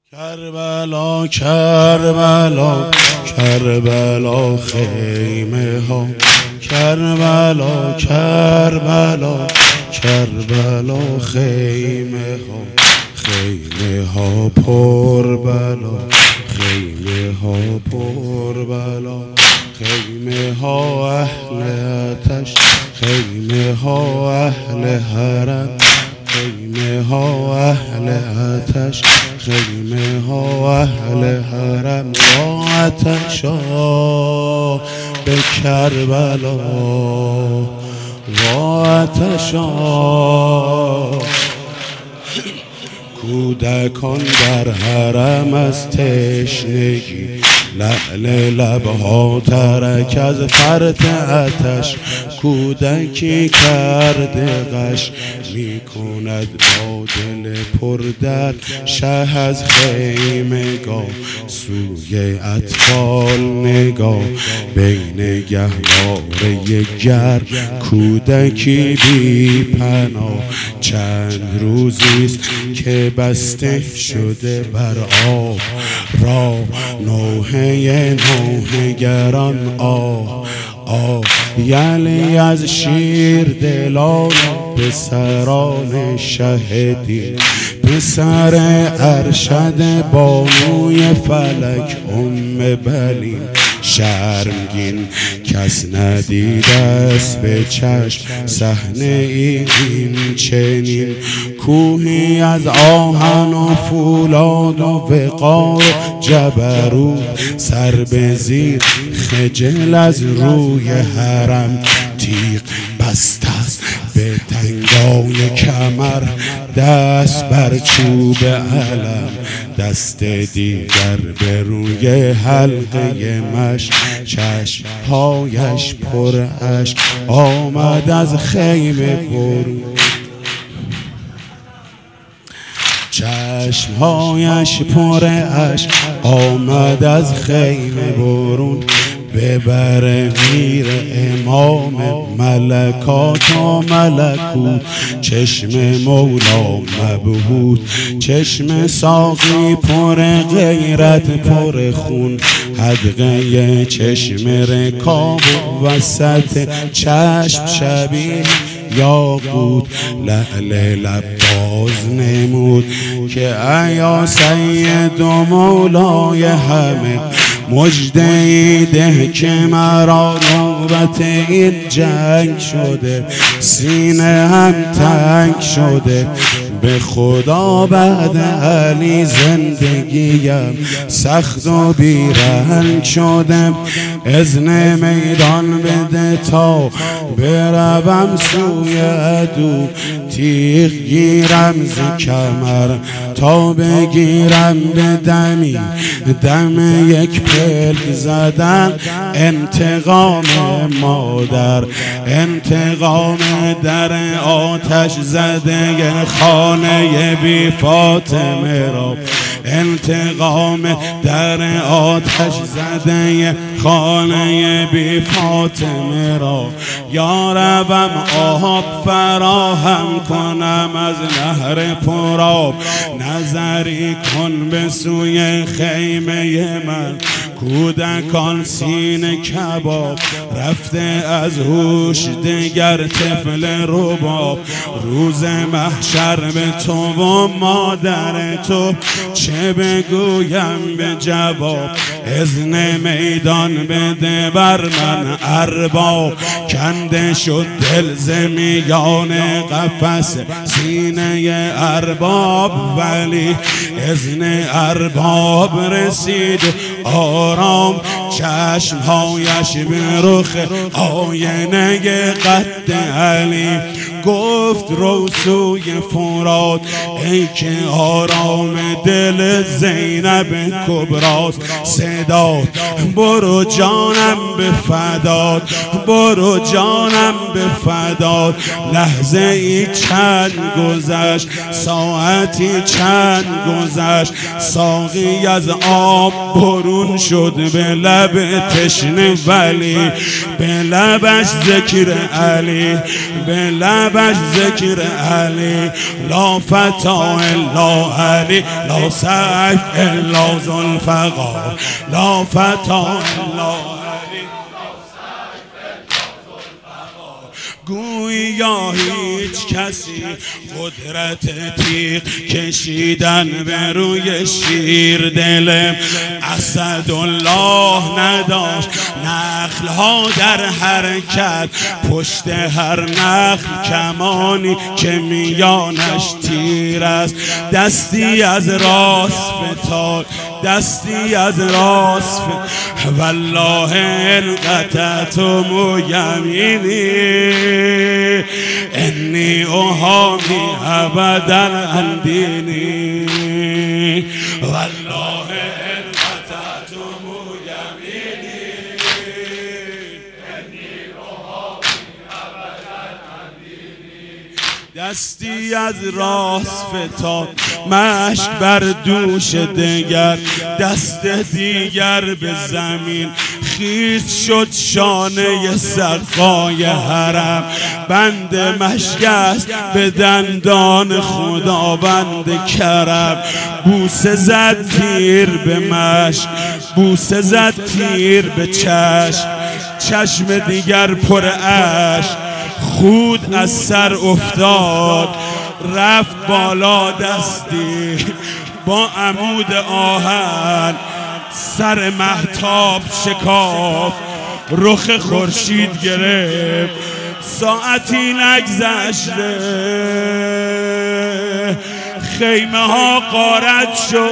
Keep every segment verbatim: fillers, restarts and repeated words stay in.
کربلا کربلا کربلا خیمه ها، کربلا کربلا کربلا خیمه ها، خیمه ها پر بلا، خیمه ها پر بلا، خیمه ها اهل آتش، خیمه ها اهل حرم، خیمه ها اهل آتش، خیمه ها اهل حرم، با آتشا به کربلا، با آتشا کودکان در حرم از تشنگی، لعل لبها ترک از فرط آتش، کودکی کرده غش می کند با دل پر درد، شه از خیمگاه سوی اطفال نگاه، بین گهواره گر کودکی بی پناه، چند روزیست که بسته شده بر آب را، نوحه نوحه گران آه آه، یلی از شیر دلان پسران شهدی، پسر ارشد بانوی فلک ام بلین، شرمگین کس ندیده است به چشم صحنه این چنین، کوهی از آهن و فولاد و وقار جبروت، سر به زیر خجل از روی حرم، تیغ بسته است به تنگای کمر، دست بر چوب علم، دست دیگر به روی حلقه مشت، چشمهایش پر اشک آمد از خیمه برون، چشمهایش پر اشک آمد از خیمه برون، ببر میر امام ملکات و ملکوت، چشم مولا مبهوت، چشم ساقی پر غیرت پر خون، حدقه چشم رکاب وسط چشم شبیه یاقوت، لعل لب باز نمود که ایا سید و مولای همه، مژده ده که مرا نوبت این جنگ شده، سینه هم تنگ شده، به خدا بعد علی زندگیم سخت و بیرنگ شده، اذن میدان بده تا بروم سوی عدو، تیغ گیرم ز کمر تا بگیرم به دمی، دم یک پلک زدن انتقام مادر، انتقام در آتش زده خانه بی فاطمه را، انتقام در آتش زده خانه بی فاطمه را، یا ربم آب فراهم کنم از نهر پرآب، نظری کن به سوی خیمه من، کودکان سینه کباب رفته از هوش دگر طفل رباب، روز محشر به تو و مادر تو چه بگویم به جواب، اذن میدان بده بر من ارباب، کنده شد دل ز میان قفس سینه ارباب، ولی اذن ارباب رسید آرام، چشمهایش به رخ آینه قد علی، گفت رو سوی فرات ای که آرام دل زینب کبراست، صدات برو جانم به فدات، برو جانم به فدات، لحظه ای چند گذشت، ساعتی چند گذشت، ساقی از آب برون شد به لب تشنه ولی، به لبش ذکر علی، به لب لبش ذکر علی، لا فتا الا علی، لا سیف الا ذوالفقار، لا فتا الا علی. گویا هیچ کسی قدرت تیغ کشیدن به روی شیر دل اسدالله نداشت. نخل ها در حرکت، پشت هر نخل کمانی که میانش تیر است. دستی از راست فتاد، دستی از راست فتاد، والله ان قطعتم یمینی انی احامی ابدا عن دینی، والله ان قطعتم یمینی انی احامی ابدا عن دینی. دستی از راست فتاد، مشک بر دوش دگر، دست دیگر به زمین خیز شد شانه سقای حرم. بند مشک است به دندان خداوند کرم. بوسه زد تیر به مشک، بوسه زد تیر به چشم، چشم دیگر پر اشک. خود از سر افتاد رفت بالا دستی، با عمود آهن سر مهتاب شکاف، رخ خورشید گرفت. ساعتی نگذشته خیمه ها غارت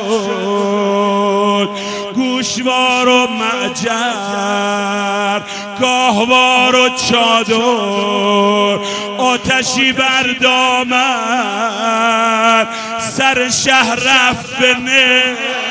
شد، گوشوار و معجر، گاهوار و چادر، آتشی بر دامن، سر شهر رفت به نه.